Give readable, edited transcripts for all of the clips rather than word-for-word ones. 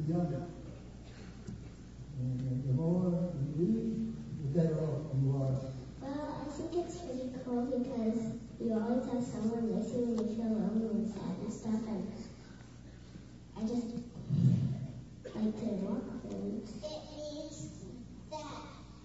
younger. And the more you read, the better off you are. Well, I think it's pretty cool because you always have someone with you when you feel lonely and sad and stuff, and I just like to walk with him. It means that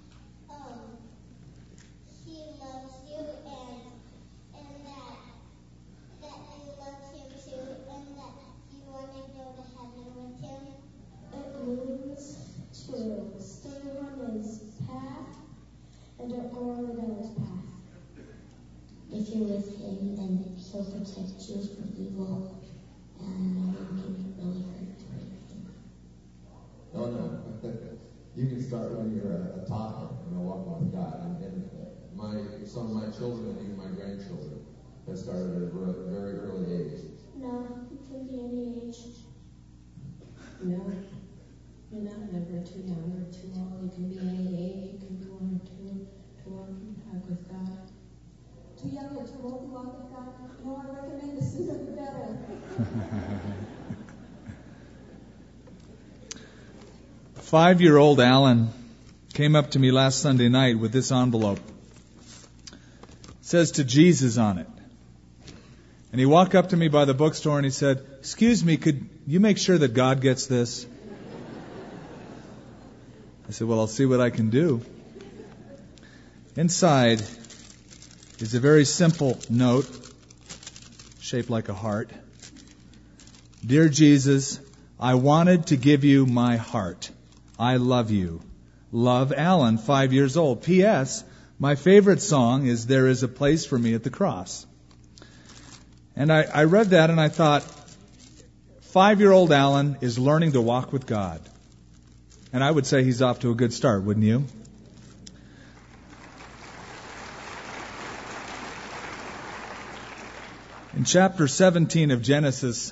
he loves you and that you love him too and that you want to go to heaven with him. It means to stay on his path and don't go on another's path. If you're with him, then he'll protect you from evil, and no one can really hurt or anything. Oh, no. You can start when you're a toddler and walk with God. And some of my children and even my grandchildren have started at a very early age. No, it can be any age. No, you're not never too young or too old. You can be any age. You can be 1 or 2 to walk and talk with God. Too young or too old to walk with God? No, I recommend the sooner the better. 5-year-old Alan came up to me last Sunday night with this envelope. It says "to Jesus" on it. And he walked up to me by the bookstore and he said, "Excuse me, could you make sure that God gets this?" I said, "Well, I'll see what I can do." Inside is a very simple note shaped like a heart. "Dear Jesus, I wanted to give you my heart. I love you. Love, Alan, 5 years old. P.S. My favorite song is 'There Is a Place for Me at the Cross.'" And I read that and I thought, 5-year-old Alan is learning to walk with God. And I would say he's off to a good start, wouldn't you? In chapter 17 of Genesis,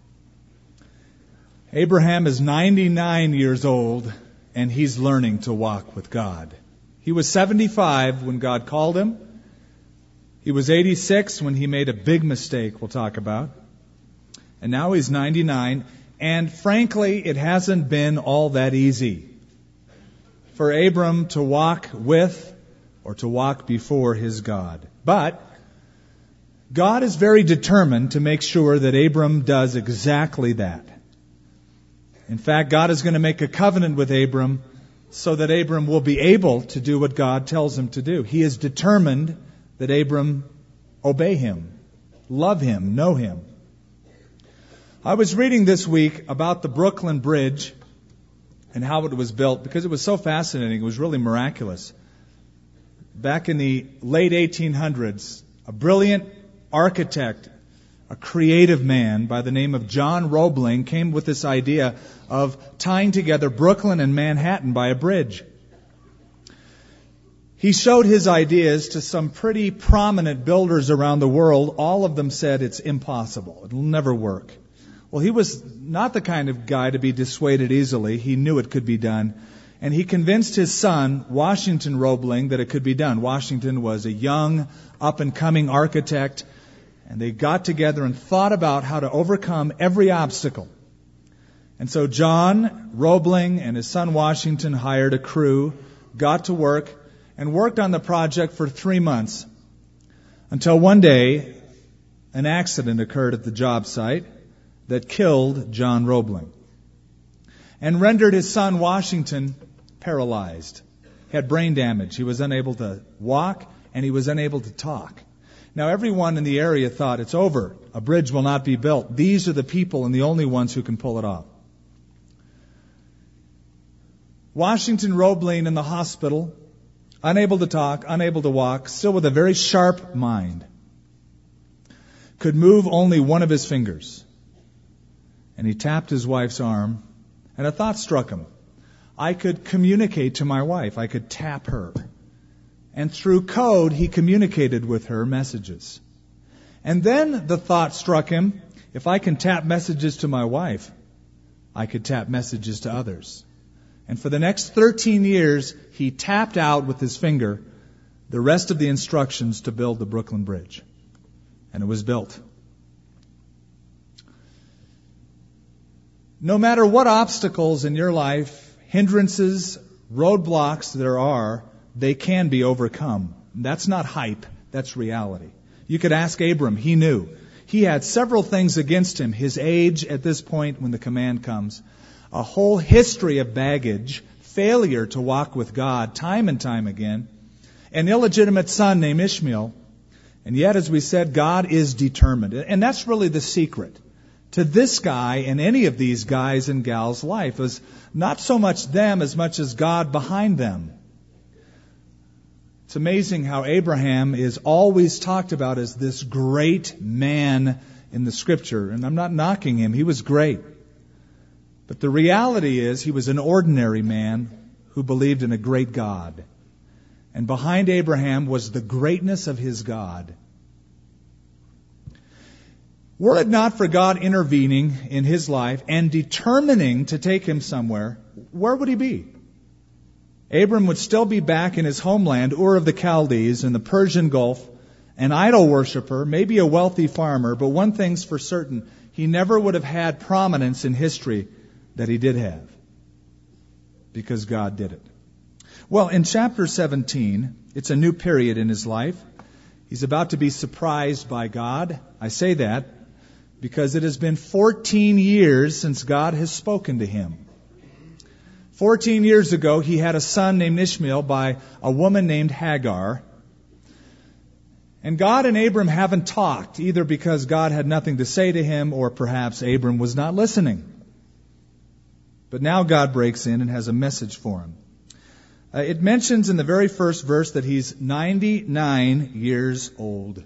Abraham is 99 years old, and he's learning to walk with God. He was 75 when God called him. He was 86 when he made a big mistake we'll talk about. And now he's 99, and frankly, it hasn't been all that easy for Abram to walk with or to walk before his God. But God is very determined to make sure that Abram does exactly that. In fact, God is going to make a covenant with Abram so that Abram will be able to do what God tells him to do. He is determined that Abram obey him, love him, know him. I was reading this week about the Brooklyn Bridge and how it was built because it was so fascinating. It was really miraculous. Back in the late 1800s, a brilliant architect, a creative man by the name of John Roebling came with this idea of tying together Brooklyn and Manhattan by a bridge. He showed his ideas to some pretty prominent builders around the world. All of them said it's impossible. It'll never work. Well, he was not the kind of guy to be dissuaded easily. He knew it could be done. And he convinced his son, Washington Roebling, that it could be done. Washington was a young, up-and-coming architect. And they got together and thought about how to overcome every obstacle. And so John Roebling and his son Washington hired a crew, got to work, and worked on the project for 3 months. Until one day, an accident occurred at the job site that killed John Roebling and rendered his son Washington paralyzed. He had brain damage. He was unable to walk and he was unable to talk. Now, everyone in the area thought, it's over. A bridge will not be built. These are the people and the only ones who can pull it off. Washington Roebling in the hospital, unable to talk, unable to walk, still with a very sharp mind, could move only one of his fingers. And he tapped his wife's arm, and a thought struck him. I could communicate to my wife. I could tap her. And through code, he communicated with her messages. And then the thought struck him, if I can tap messages to my wife, I could tap messages to others. And for the next 13 years, he tapped out with his finger the rest of the instructions to build the Brooklyn Bridge. And it was built. No matter what obstacles in your life, hindrances, roadblocks there are, they can be overcome. That's not hype, that's reality. You could ask Abram, he knew. He had several things against him. His age at this point when the command comes. A whole history of baggage, failure to walk with God time and time again. An illegitimate son named Ishmael. And yet, as we said, God is determined. And that's really the secret to this guy and any of these guys and gals' life, is not so much them as much as God behind them. It's amazing how Abraham is always talked about as this great man in the Scripture. And I'm not knocking him. He was great. But the reality is he was an ordinary man who believed in a great God. And behind Abraham was the greatness of his God. Were it not for God intervening in his life and determining to take him somewhere, where would he be? Abram would still be back in his homeland, Ur of the Chaldees, in the Persian Gulf, an idol worshiper, maybe a wealthy farmer, but one thing's for certain, he never would have had prominence in history that he did have, because God did it. Well, in chapter 17, it's a new period in his life. He's about to be surprised by God. I say that because it has been 14 years since God has spoken to him. 14 years ago, he had a son named Ishmael by a woman named Hagar. And God and Abram haven't talked, either because God had nothing to say to him or perhaps Abram was not listening. But now God breaks in and has a message for him. It mentions in the very first verse that he's 99 years old.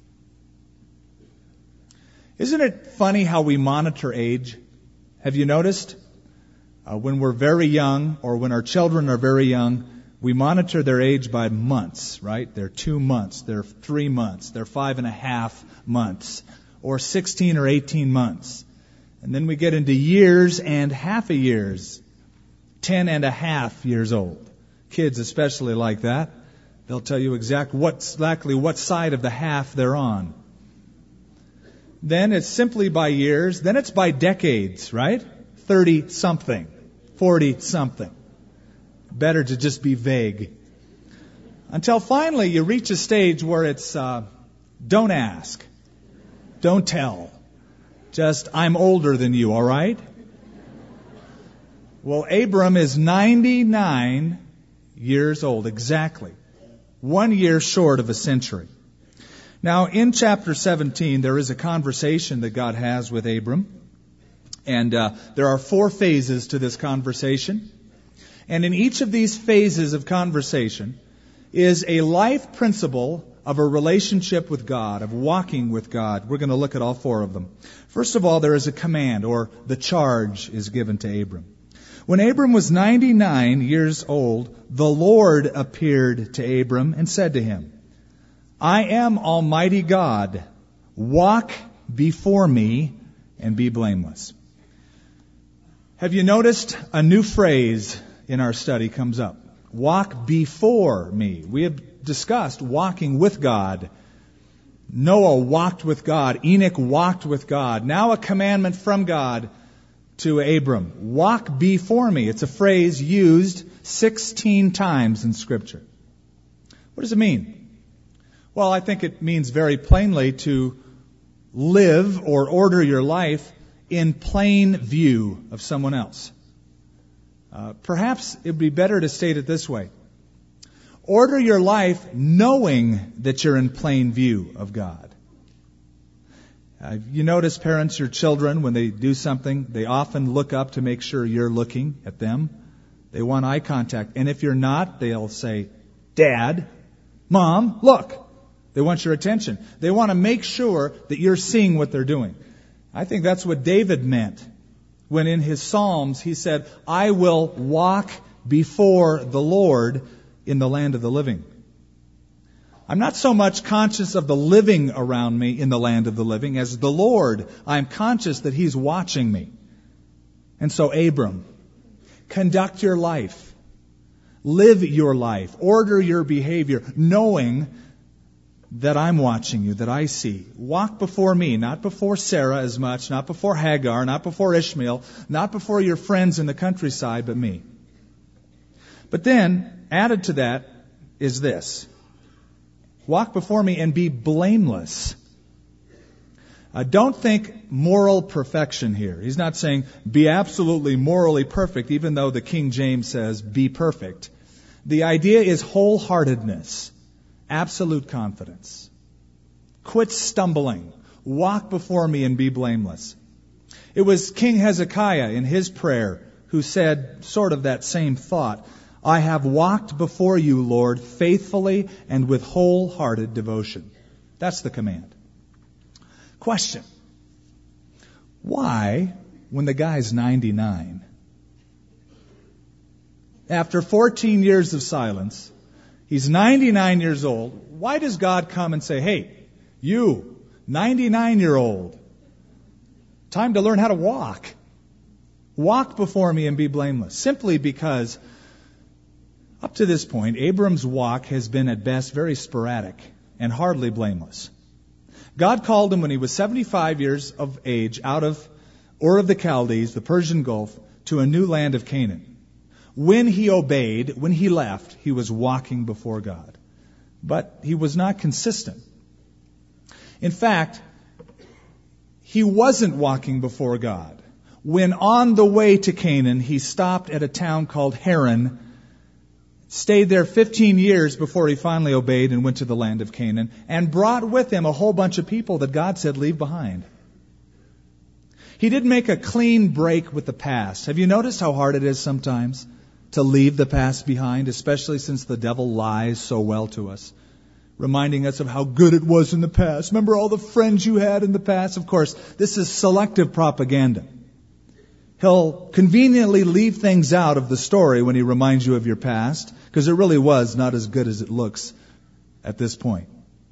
Isn't it funny how we monitor age? Have you noticed? When we're very young or when our children are very young, we monitor their age by months, right? They're 2 months, they're 3 months, they're 5.5 months, or 16 or 18 months. And then we get into years and half a years, 10 and a half years old. Kids especially like that. They'll tell you exactly what side of the half they're on. Then it's simply by years. Then it's by decades, right? 30-something, 40-something. Better to just be vague. Until finally you reach a stage where it's don't ask, don't tell. Just, I'm older than you, all right? Well, Abram is 99 years old, exactly. 1 year short of a century. Now, in chapter 17, there is a conversation that God has with Abram. And there are 4 phases to this conversation. And in each of these phases of conversation is a life principle of a relationship with God, of walking with God. We're going to look at all 4 of them. First of all, there is a command, or the charge is given to Abram. When Abram was 99 years old, the Lord appeared to Abram and said to him, I am Almighty God. Walk before me and be blameless. Have you noticed a new phrase in our study comes up? Walk before me. We have discussed walking with God. Noah walked with God. Enoch walked with God. Now a commandment from God to Abram. Walk before me. It's a phrase used 16 times in Scripture. What does it mean? Well, I think it means very plainly to live or order your life in plain view of someone else. Perhaps it would be better to state it this way. Order your life knowing that you're in plain view of God. You notice, parents, your children, when they do something, they often look up to make sure you're looking at them. They want eye contact. And if you're not, they'll say, Dad, Mom, look. They want your attention. They want to make sure that you're seeing what they're doing. I think that's what David meant when in his Psalms he said, I will walk before the Lord in the land of the living. I'm not so much conscious of the living around me in the land of the living as the Lord. I'm conscious that He's watching me. And so, Abram, conduct your life. Live your life. Order your behavior, knowing that I'm watching you, that I see. Walk before me, not before Sarah as much, not before Hagar, not before Ishmael, not before your friends in the countryside, but me. But then, added to that is this. Walk before me and be blameless. Don't think moral perfection here. He's not saying be absolutely morally perfect, even though the King James says be perfect. The idea is wholeheartedness, absolute confidence. Quit stumbling. Walk before me and be blameless. It was King Hezekiah in his prayer who said sort of that same thought. I have walked before you, Lord, faithfully and with wholehearted devotion. That's the command. Question. Why, when the guy's 99, after 14 years of silence, he's 99 years old, why does God come and say, hey, you, 99-year-old, time to learn how to walk. Walk before me and be blameless. Simply because up to this point, Abram's walk has been at best very sporadic and hardly blameless. God called him when he was 75 years of age out of Ur of the Chaldees, the Persian Gulf, to a new land of Canaan. When he obeyed, when he left, he was walking before God. But he was not consistent. In fact, he wasn't walking before God. When on the way to Canaan, he stopped at a town called Haran, stayed there 15 years before he finally obeyed and went to the land of Canaan, and brought with him a whole bunch of people that God said leave behind. He didn't make a clean break with the past. Have you noticed how hard it is sometimes to leave the past behind, especially since the devil lies so well to us, reminding us of how good it was in the past. Remember all the friends you had in the past? Of course, this is selective propaganda. He'll conveniently leave things out of the story when he reminds you of your past, because it really was not as good as it looks at this point.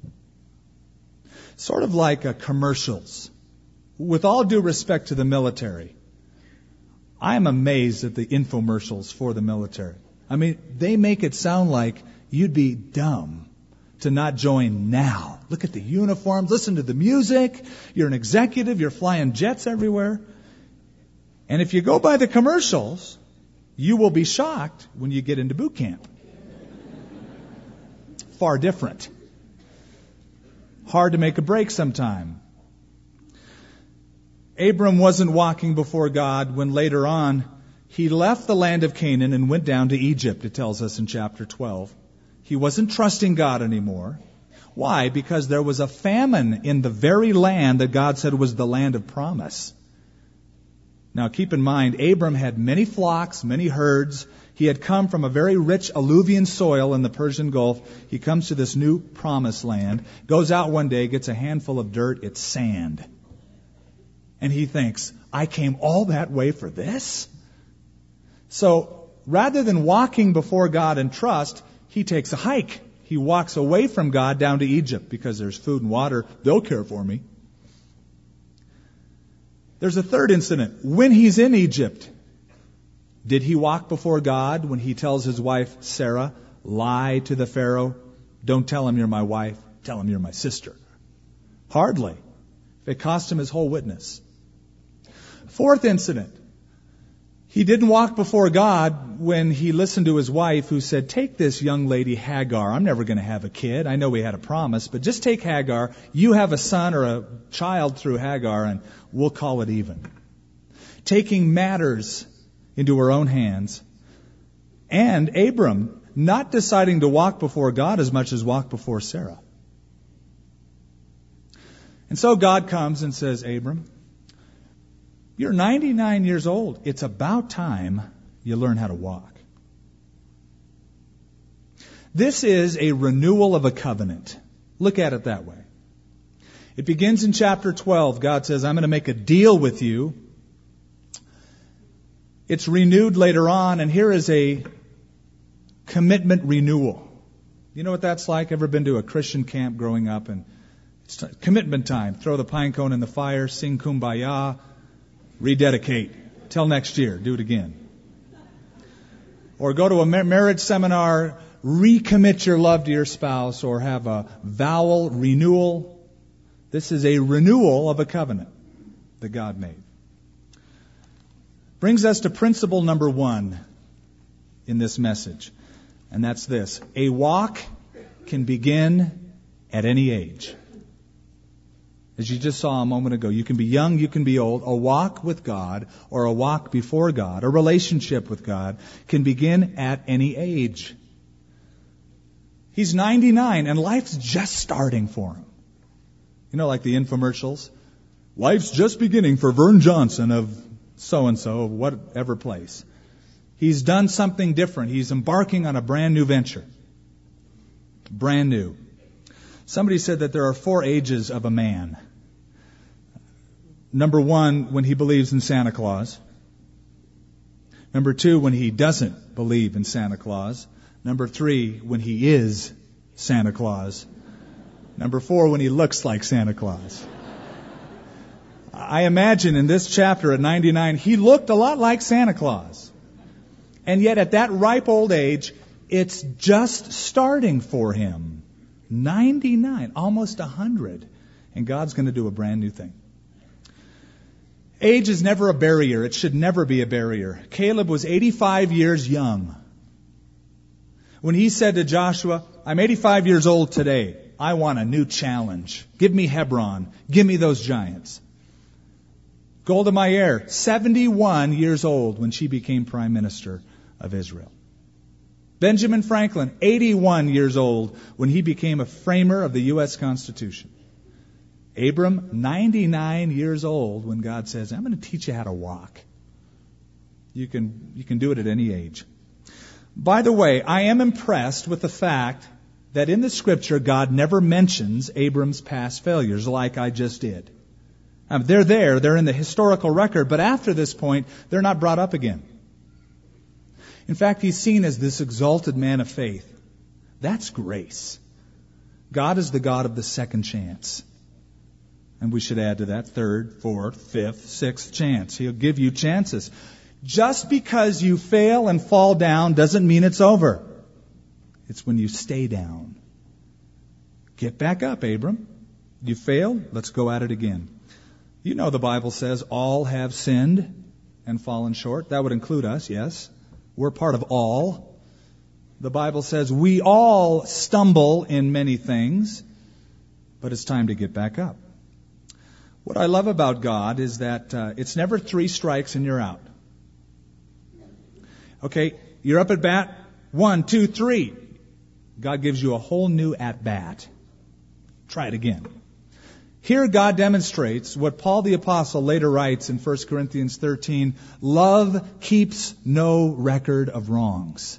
Sort of like commercials. With all due respect to the military, I am amazed at the infomercials for the military. I mean, they make it sound like you'd be dumb to not join now. Look at the uniforms, listen to the music, you're an executive, you're flying jets everywhere. And if you go by the commercials, you will be shocked when you get into boot camp. Far different. Hard to make a break sometime. Abram wasn't walking before God when later on he left the land of Canaan and went down to Egypt, it tells us in chapter 12. He wasn't trusting God anymore. Why? Because there was a famine in the very land that God said was the land of promise. Now keep in mind, Abram had many flocks, many herds. He had come from a very rich alluvian soil in the Persian Gulf. He comes to this new promised land, goes out one day, gets a handful of dirt, it's sand. And he thinks, I came all that way for this? So rather than walking before God in trust, he takes a hike. He walks away from God down to Egypt because there's food and water. They'll care for me. There's a third incident. When he's in Egypt, did he walk before God when he tells his wife, Sarah, lie to the Pharaoh? Don't tell him you're my wife. Tell him you're my sister. Hardly. It cost him his whole witness. Fourth incident. He didn't walk before God when he listened to his wife who said, take this young lady Hagar. I'm never going to have a kid. I know we had a promise, but just take Hagar. You have a son or a child through Hagar and we'll call it even. Taking matters into her own hands. And Abram not deciding to walk before God as much as walk before Sarah. And so God comes and says, Abram, you're 99 years old. It's about time you learn how to walk. This is a renewal of a covenant. Look at it that way. It begins in chapter 12. God says, I'm going to make a deal with you. It's renewed later on, and here is a commitment renewal. You know what that's like? Ever been to a Christian camp growing up? And it's commitment time. Throw the pine cone in the fire, sing Kumbaya, rededicate. Till next year, do it again. Or go to a marriage seminar, recommit your love to your spouse or have a vow renewal. This is a renewal of a covenant that God made. Brings us to principle number 1 in this message, and that's this. A walk can begin at any age. As you just saw a moment ago, you can be young, you can be old. A walk with God or a walk before God, a relationship with God, can begin at any age. He's 99 and life's just starting for him. You know, like the infomercials? Life's just beginning for Vern Johnson of so-and-so, whatever place. He's done something different. He's embarking on a brand new venture. Brand new. Somebody said that there are 4 ages of a man. Number 1, when he believes in Santa Claus. Number 2, when he doesn't believe in Santa Claus. Number 3, when he is Santa Claus. Number 4, when he looks like Santa Claus. I imagine in this chapter at 99, he looked a lot like Santa Claus. And yet at that ripe old age, it's just starting for him. 99, almost 100. And God's going to do a brand new thing. Age is never a barrier. It should never be a barrier. Caleb was 85 years young when he said to Joshua, I'm 85 years old today. I want a new challenge. Give me Hebron. Give me those giants. Golda Meir, 71 years old when she became Prime Minister of Israel. Benjamin Franklin, 81 years old when he became a framer of the U.S. Constitution. Abram, 99 years old when God says, I'm going to teach you how to walk. You can do it at any age. By the way, I am impressed with the fact that in the Scripture, God never mentions Abram's past failures like I just did. They're in the historical record, but after this point, they're not brought up again. In fact, he's seen as this exalted man of faith. That's grace. God is the God of the second chance. And we should add to that 3rd, 4th, 5th, 6th chance. He'll give you chances. Just because you fail and fall down doesn't mean it's over. It's when you stay down. Get back up, Abram. You failed? Let's go at it again. You know the Bible says all have sinned and fallen short. That would include us, yes. We're part of all. The Bible says we all stumble in many things, but it's time to get back up. What I love about God is that it's never 3 strikes and you're out. Okay, you're up at bat. 1, 2, 3. God gives you a whole new at bat. Try it again. Here God demonstrates what Paul the Apostle later writes in 1 Corinthians 13, love keeps no record of wrongs.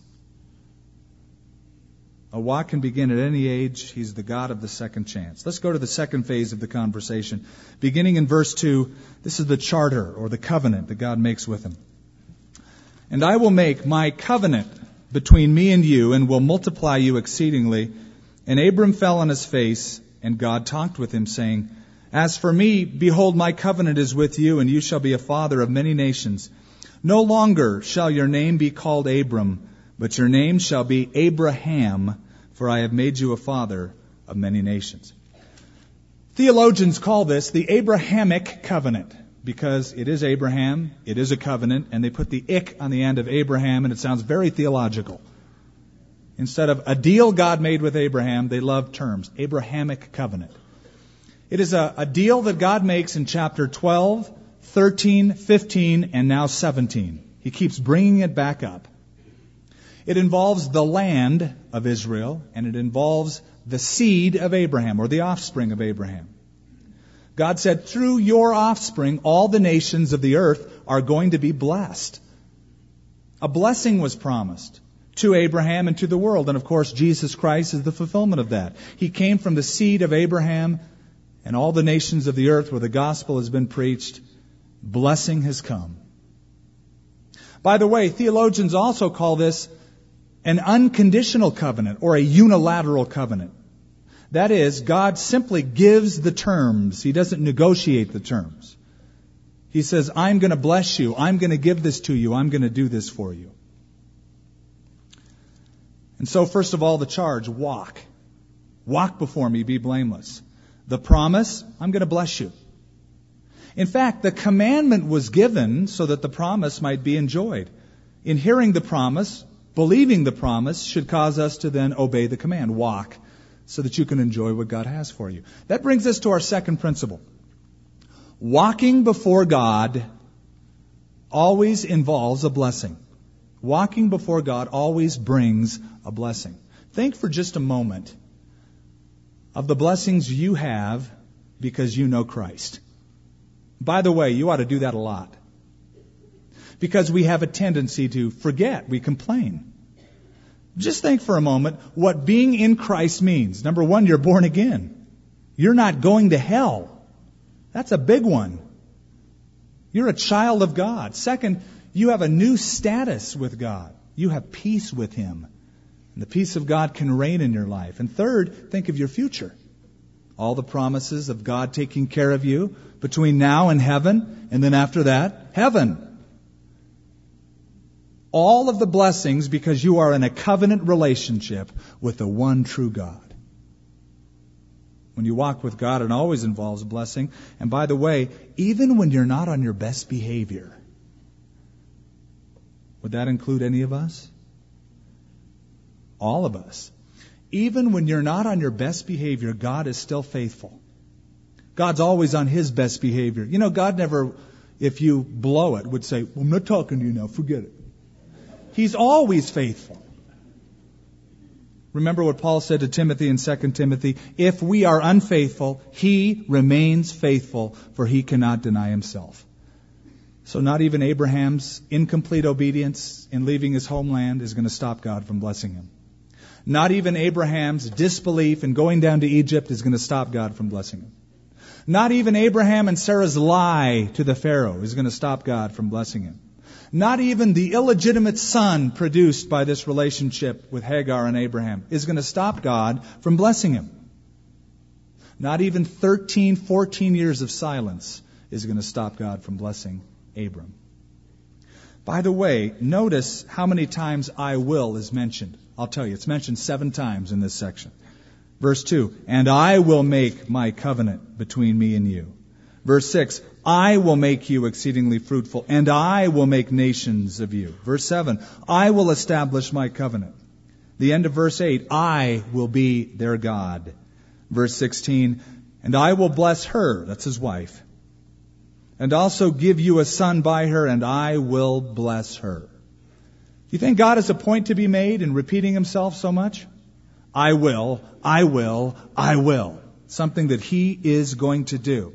A walk can begin at any age. He's the God of the second chance. Let's go to the second phase of the conversation. Beginning in verse 2, this is the charter or the covenant that God makes with him. And I will make my covenant between me and you and will multiply you exceedingly. And Abram fell on his face, and God talked with him, saying, as for me, behold, my covenant is with you, and you shall be a father of many nations. No longer shall your name be called Abram, but your name shall be Abraham, for I have made you a father of many nations. Theologians call this the Abrahamic covenant, because it is Abraham, it is a covenant, and they put the ik on the end of Abraham, and it sounds very theological. Instead of a deal God made with Abraham, they love terms. Abrahamic covenant. It is a deal that God makes in chapter 12, 13, 15, and now 17. He keeps bringing it back up. It involves the land of Israel, and it involves the seed of Abraham, or the offspring of Abraham. God said, through your offspring, all the nations of the earth are going to be blessed. A blessing was promised to Abraham and to the world. And of course, Jesus Christ is the fulfillment of that. He came from the seed of Abraham, and all the nations of the earth where the gospel has been preached, blessing has come. By the way, theologians also call this an unconditional covenant or a unilateral covenant. That is, God simply gives the terms. He doesn't negotiate the terms. He says, I'm going to bless you. I'm going to give this to you. I'm going to do this for you. And so, first of all, the charge, walk. Walk before me, be blameless. The promise, I'm going to bless you. In fact, the commandment was given so that the promise might be enjoyed. In hearing the promise, believing the promise should cause us to then obey the command, walk, so that you can enjoy what God has for you. That brings us to our second principle. Walking before God always involves a blessing. Walking before God always brings a blessing. Think for just a moment of the blessings you have because you know Christ. By the way, you ought to do that a lot. Because we have a tendency to forget, we complain. Just think for a moment what being in Christ means. Number one, you're born again. You're not going to hell. That's a big one. You're a child of God. Second, you have a new status with God. You have peace with Him. And the peace of God can reign in your life. And third, think of your future. All the promises of God taking care of you between now and heaven, and then after that, heaven. All of the blessings because you are in a covenant relationship with the one true God. When you walk with God, it always involves a blessing. And by the way, even when you're not on your best behavior, would that include any of us? All of us. Even when you're not on your best behavior, God is still faithful. God's always on His best behavior. You know, God never, if you blow it, would say, well, I'm not talking to you now, forget it. He's always faithful. Remember what Paul said to Timothy in 2 Timothy, if we are unfaithful, He remains faithful, for He cannot deny Himself. So not even Abraham's incomplete obedience in leaving his homeland is going to stop God from blessing him. Not even Abraham's disbelief in going down to Egypt is going to stop God from blessing him. Not even Abraham and Sarah's lie to the Pharaoh is going to stop God from blessing him. Not even the illegitimate son produced by this relationship with Hagar and Abraham is going to stop God from blessing him. Not even 13, 14 years of silence is going to stop God from blessing Abram. By the way, notice how many times I will is mentioned. I'll tell you, it's mentioned 7 times in this section. Verse 2, and I will make my covenant between me and you. Verse 6, I will make you exceedingly fruitful, and I will make nations of you. Verse 7, I will establish my covenant. The end of verse 8, I will be their God. Verse 16, and I will bless her, that's his wife, and also give you a son by her, and I will bless her. You think God has a point to be made in repeating himself so much? I will, I will, I will. Something that he is going to do.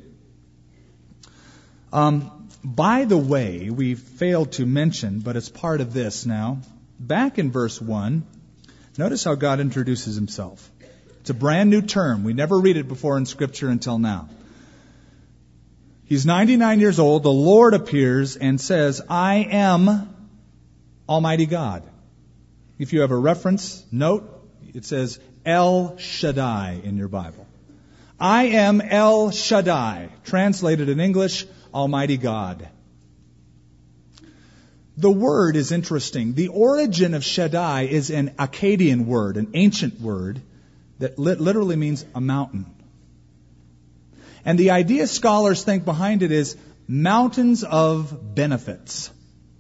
By the way, we failed to mention, but it's part of this now. Back in verse 1, notice how God introduces himself. It's a brand new term. We never read it before in Scripture until now. He's 99 years old. The Lord appears and says, I am Almighty God. If you have a reference note, it says El Shaddai in your Bible. I am El Shaddai, translated in English, Almighty God. The word is interesting. The origin of Shaddai is an Akkadian word, an ancient word that literally means a mountain. And the idea scholars think behind it is mountains of benefits.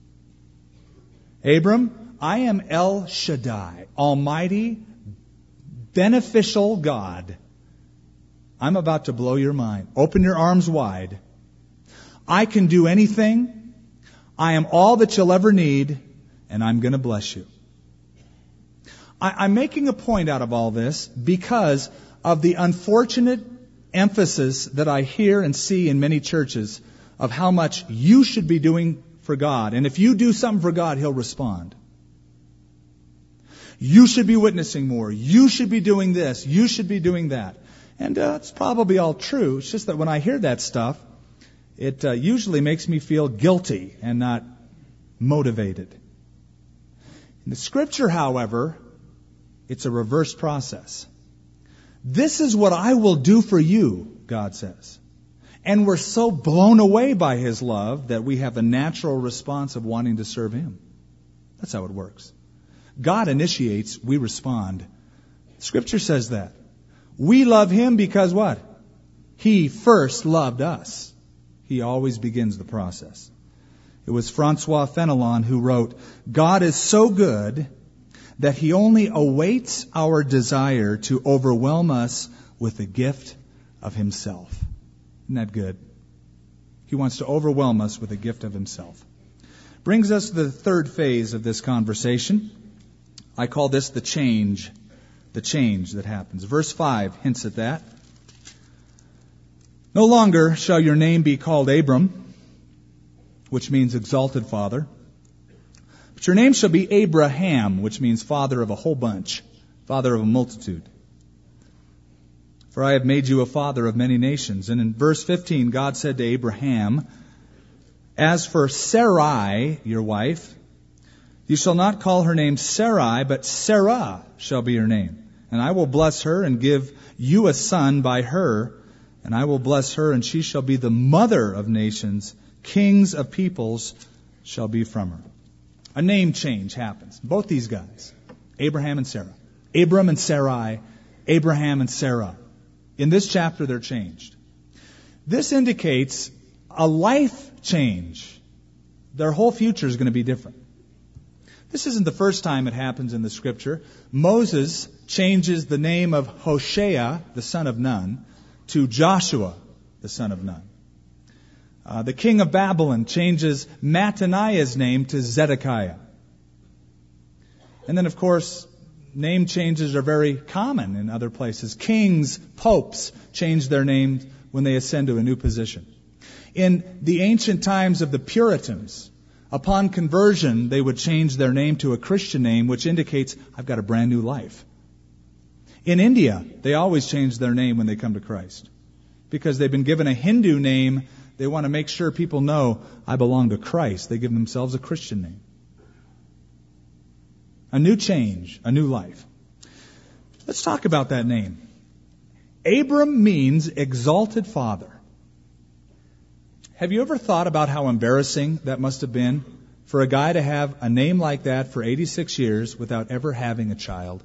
Abram, I am El Shaddai, Almighty, beneficial God. I'm about to blow your mind. Open your arms wide. I can do anything. I am all that you'll ever need, and I'm going to bless you. I'm making a point out of all this because of the unfortunate emphasis that I hear and see in many churches of how much you should be doing for God. And if you do something for God, He'll respond. You should be witnessing more. You should be doing this. You should be doing that. And it's probably all true. It's just that when I hear that stuff, it usually makes me feel guilty and not motivated. In the Scripture, however, it's a reverse process. This is what I will do for you, God says. And we're so blown away by His love that we have a natural response of wanting to serve Him. That's how it works. God initiates, we respond. Scripture says that. We love Him because what? He first loved us. He always begins the process. It was Francois Fenelon who wrote, God is so good that He only awaits our desire to overwhelm us with the gift of Himself. Isn't that good? He wants to overwhelm us with the gift of Himself. Brings us to the third phase of this conversation. I call this the change that happens. Verse 5 hints at that. No longer shall your name be called Abram, which means exalted father, but your name shall be Abraham, which means father of a whole bunch, father of a multitude. For I have made you a father of many nations. And in verse 15, God said to Abraham, as for Sarai, your wife, you shall not call her name Sarai, but Sarah shall be her name. And I will bless her and give you a son by her, and I will bless her, and she shall be the mother of nations. Kings of peoples shall be from her. A name change happens. Both these guys, Abraham and Sarah. Abram and Sarai, Abraham and Sarah. In this chapter, they're changed. This indicates a life change. Their whole future is going to be different. This isn't the first time it happens in the Scripture. Moses changes the name of Hoshea, the son of Nun, to Joshua, the son of Nun. The king of Babylon changes Mattaniah's name to Zedekiah. And then, of course, name changes are very common in other places. Kings, popes change their names when they ascend to a new position. In the ancient times of the Puritans, upon conversion, they would change their name to a Christian name, which indicates, I've got a brand new life. In India, they always change their name when they come to Christ. Because they've been given a Hindu name, they want to make sure people know, I belong to Christ. They give themselves a Christian name. A new change, a new life. Let's talk about that name. Abram means exalted father. Have you ever thought about how embarrassing that must have been for a guy to have a name like that for 86 years without ever having a child?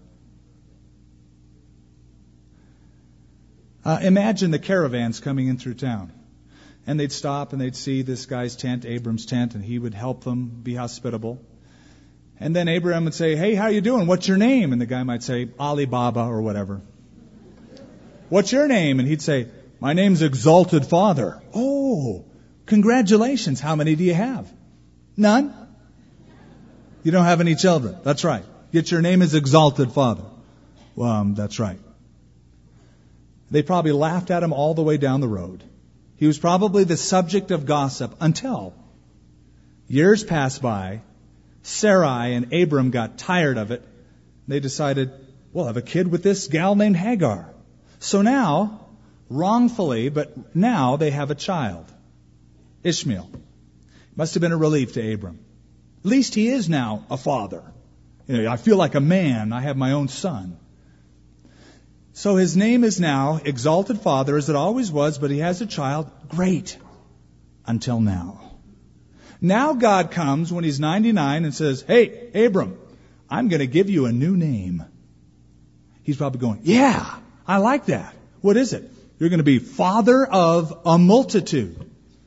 Imagine the caravans coming in through town. And they'd stop and they'd see this guy's tent, Abram's tent, and he would help them be hospitable. And then Abraham would say, hey, how you doing? What's your name? And the guy might say, Alibaba or whatever. What's your name? And he'd say, my name's Exalted Father. Oh, congratulations. How many do you have? None? You don't have any children. That's right. Yet your name is Exalted Father. That's right. They probably laughed at him all the way down the road. He was probably the subject of gossip until years passed by. Sarai and Abram got tired of it. They decided, we'll have a kid with this gal named Hagar. So now, wrongfully, but now they have a child, Ishmael. Must have been a relief to Abram. At least he is now a father. I feel like a man. I have my own son. So his name is now Exalted Father, as it always was, but he has a child. Great. Until now. Now God comes when he's 99 and says, hey, Abram, I'm going to give you a new name. He's probably going, yeah, I like that. What is it? You're going to be father of a multitude.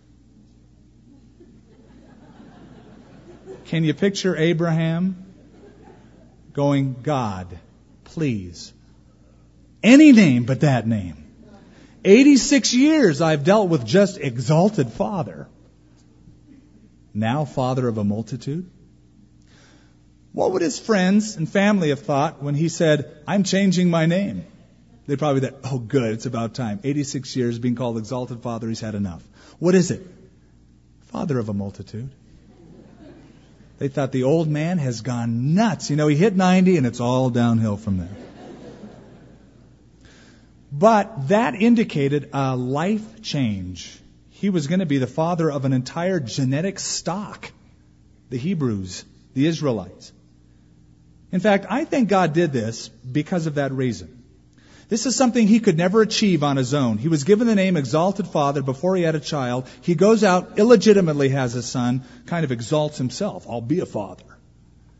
Can you picture Abraham going, God, please, any name but that name. 86 years I've dealt with just exalted father. Now father of a multitude. What would his friends and family have thought when he said, I'm changing my name? They probably thought, oh good, it's about time. 86 years being called exalted father, he's had enough. What is it? Father of a multitude. They thought the old man has gone nuts. He hit 90 and it's all downhill from there. But that indicated a life change. He was going to be the father of an entire genetic stock. The Hebrews, the Israelites. In fact, I think God did this because of that reason. This is something he could never achieve on his own. He was given the name Exalted Father before he had a child. He goes out, illegitimately has a son, kind of exalts himself. I'll be a father.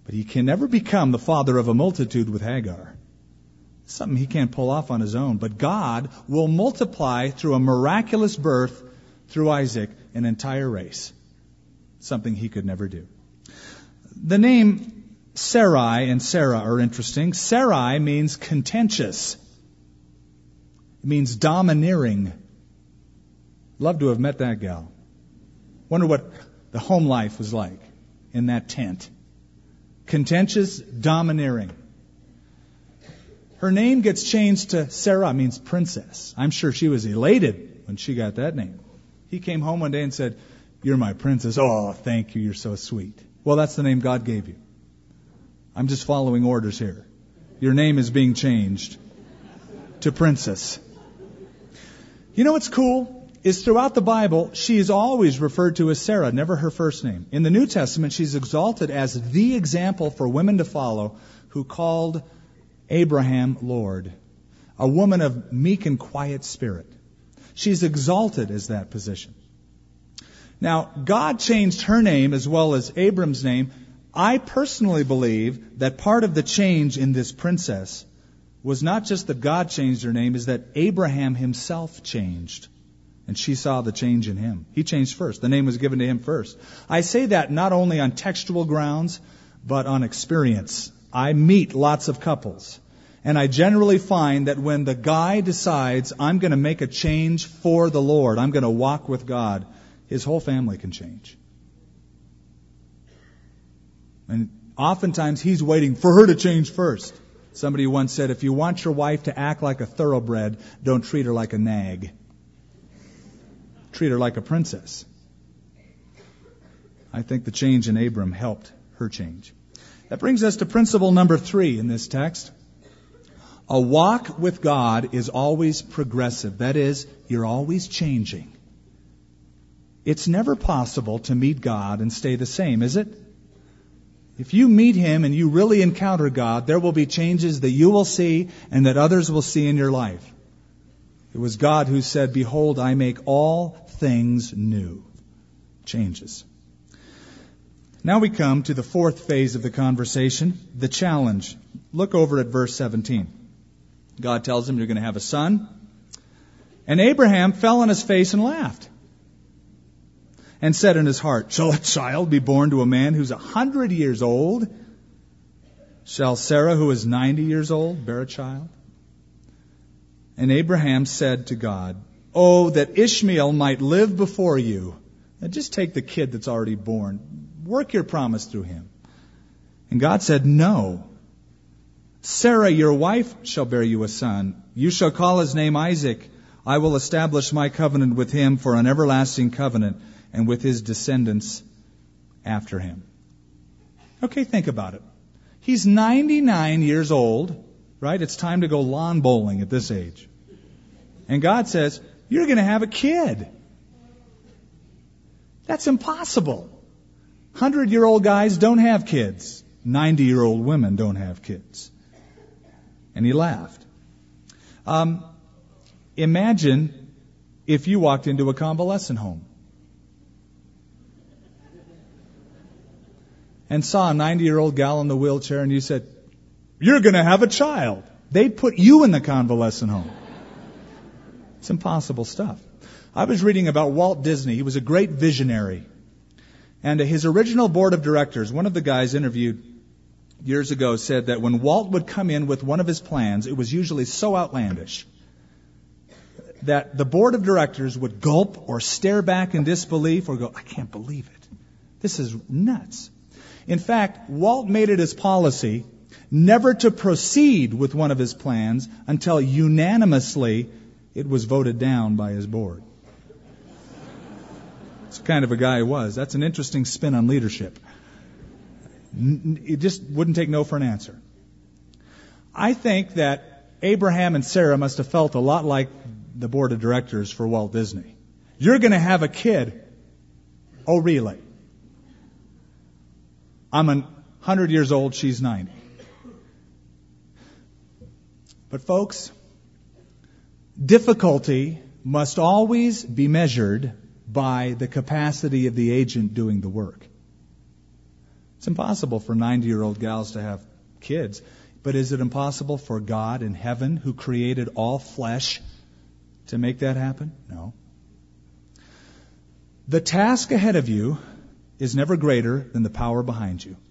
But he can never become the father of a multitude with Hagar. Something he can't pull off on his own. But God will multiply through a miraculous birth through Isaac an entire race. Something he could never do. The name Sarai and Sarah are interesting. Sarai means contentious. It means domineering. Love to have met that gal. Wonder what the home life was like in that tent. Contentious, domineering. Her name gets changed to Sarah, means princess. I'm sure she was elated when she got that name. He came home one day and said, "You're my princess." "Oh, thank you. You're so sweet." Well, that's the name God gave you. I'm just following orders here. Your name is being changed to princess. You know what's cool? Is throughout the Bible, she is always referred to as Sarah, never her first name. In the New Testament, she's exalted as the example for women to follow who called Abraham Lord, a woman of meek and quiet spirit. She's exalted as that position. Now, God changed her name as well as Abram's name. I personally believe that part of the change in this princess was not just that God changed her name, is that Abraham himself changed. And she saw the change in him. He changed first. The name was given to him first. I say that not only on textual grounds, but on experience. I meet lots of couples. And I generally find that when the guy decides, I'm going to make a change for the Lord, I'm going to walk with God, his whole family can change. And oftentimes he's waiting for her to change first. Somebody once said, if you want your wife to act like a thoroughbred, don't treat her like a nag. Treat her like a princess. I think the change in Abram helped her change. That brings us to principle number 3 in this text. A walk with God is always progressive. That is, you're always changing. It's never possible to meet God and stay the same, is it? If you meet Him and you really encounter God, there will be changes that you will see and that others will see in your life. It was God who said, "Behold, I make all things new." Changes. Now we come to the 4th phase of the conversation, the challenge. Look over at verse 17. God tells him, you're going to have a son. And Abraham fell on his face and laughed and said in his heart, "Shall a child be born to a man who's 100 years old? Shall Sarah, who is 90 years old, bear a child?" And Abraham said to God, "Oh, that Ishmael might live before you." Now just take the kid that's already born. Work your promise through him. And God said, "No. Sarah, your wife, shall bear you a son. You shall call his name Isaac. I will establish my covenant with him for an everlasting covenant, and with his descendants after him." Okay, think about it. He's 99 years old, right? It's time to go lawn bowling at this age. And God says, you're going to have a kid. That's impossible. 100-year-old guys don't have kids. 90-year-old women don't have kids. And he laughed. Imagine if you walked into a convalescent home and saw a 90-year-old gal in the wheelchair and you said, "You're going to have a child." They'd put you in the convalescent home. It's impossible stuff. I was reading about Walt Disney. He was a great visionary. And his original board of directors, one of the guys interviewed years ago said that when Walt would come in with one of his plans, it was usually so outlandish that the board of directors would gulp or stare back in disbelief or go, "I can't believe it. This is nuts." In fact, Walt made it his policy never to proceed with one of his plans until unanimously it was voted down by his board. It's the kind of a guy he was. That's an interesting spin on leadership. It just wouldn't take no for an answer. I think that Abraham and Sarah must have felt a lot like the board of directors for Walt Disney. You're going to have a kid. Oh, really? I'm 100 years old, she's 90. But folks, difficulty must always be measured by the capacity of the agent doing the work. It's impossible for 90-year-old gals to have kids. But is it impossible for God in heaven, who created all flesh, to make that happen? No. The task ahead of you is never greater than the power behind you.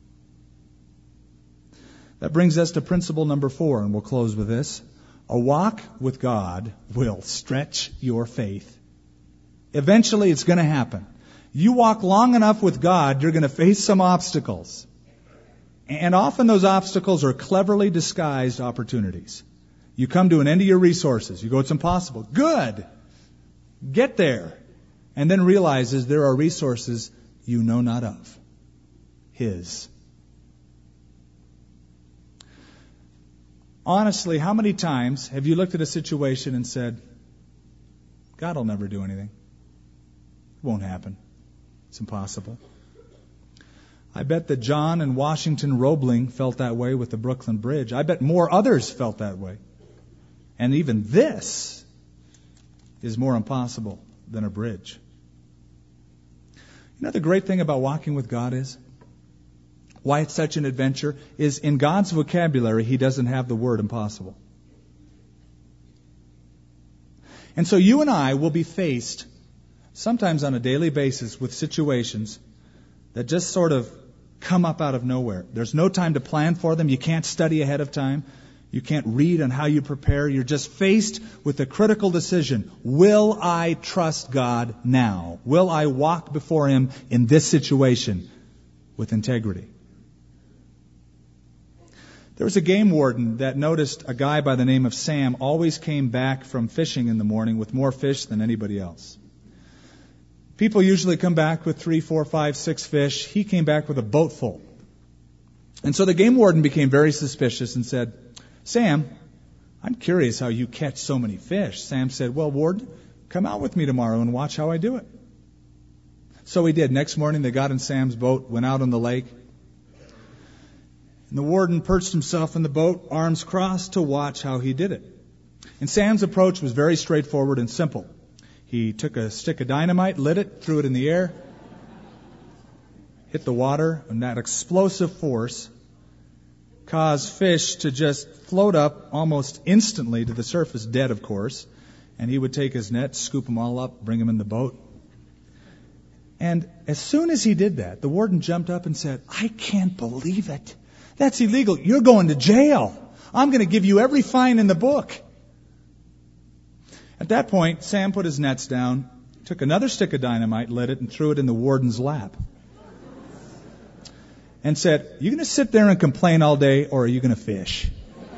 That brings us to principle number 4, and we'll close with this. A walk with God will stretch your faith. Eventually, it's going to happen. You walk long enough with God, you're going to face some obstacles. And often those obstacles are cleverly disguised opportunities. You come to an end of your resources. You go, it's impossible. Good. Get there. And then realizes there are resources you know not of. His. Honestly, how many times have you looked at a situation and said, God will never do anything. It won't happen. It's impossible. I bet that John and Washington Roebling felt that way with the Brooklyn Bridge. I bet more others felt that way. And even this is more impossible than a bridge. You know the great thing about walking with God is? Why it's such an adventure is in God's vocabulary, He doesn't have the word impossible. And so you and I will be faced sometimes on a daily basis with situations that just sort of come up out of nowhere. There's no time to plan for them. You can't study ahead of time. You can't read on how you prepare. You're just faced with a critical decision. Will I trust God now? Will I walk before Him in this situation with integrity? There was a game warden that noticed a guy by the name of Sam always came back from fishing in the morning with more fish than anybody else. People usually come back with 3, 4, 5, 6 fish. He came back with a boat full. And so the game warden became very suspicious and said, Sam, I'm curious how you catch so many fish. Sam said, well, warden, come out with me tomorrow and watch how I do it. So he did. Next morning they got in Sam's boat, went out on the lake. And the warden perched himself in the boat, arms crossed, to watch how he did it. And Sam's approach was very straightforward and simple. He took a stick of dynamite, lit it, threw it in the air, hit the water, and that explosive force caused fish to just float up almost instantly to the surface, dead, of course. And he would take his net, scoop them all up, bring them in the boat. And as soon as he did that, the warden jumped up and said, I can't believe it. That's illegal. You're going to jail. I'm going to give you every fine in the book. At that point, Sam put his nets down, took another stick of dynamite, lit it, and threw it in the warden's lap. And said, you going to sit there and complain all day, or are you going to fish?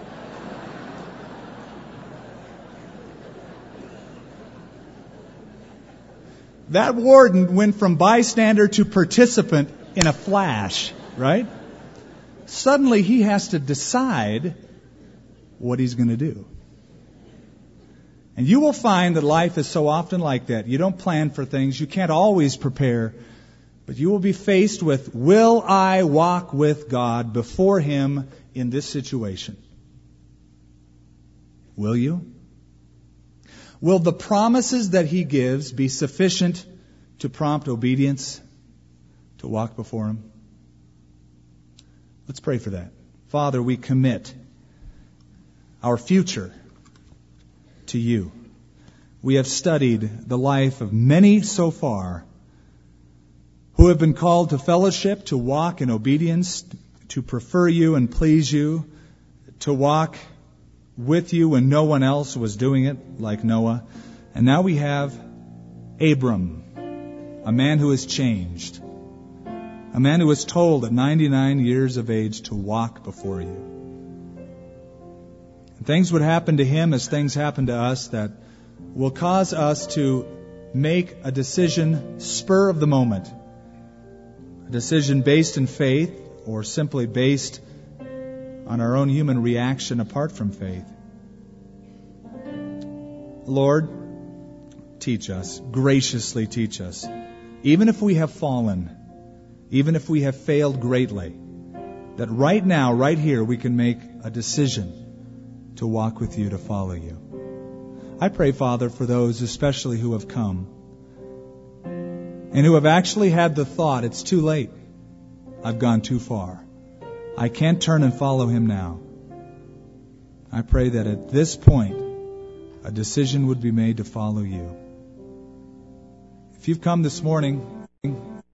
That warden went from bystander to participant in a flash, right? Suddenly he has to decide what he's going to do. And you will find that life is so often like that. You don't plan for things. You can't always prepare. But you will be faced with, will I walk with God before Him in this situation? Will you? Will the promises that He gives be sufficient to prompt obedience, to walk before Him? Let's pray for that. Father, we commit our future to You. We have studied the life of many so far who have been called to fellowship, to walk in obedience, to prefer You and please You, to walk with You when no one else was doing it, like Noah. And now we have Abram, a man who has changed, a man who was told at 99 years of age to walk before You. And things would happen to him as things happen to us that will cause us to make a decision spur of the moment. A decision based in faith or simply based on our own human reaction apart from faith. Lord, teach us, graciously teach us, even if we have fallen, even if we have failed greatly, that right now, right here, we can make a decision to walk with You, to follow You. I pray, Father, for those especially who have come and who have actually had the thought, it's too late. I've gone too far. I can't turn and follow him now. I pray that at this point, a decision would be made to follow you. If you've come this morning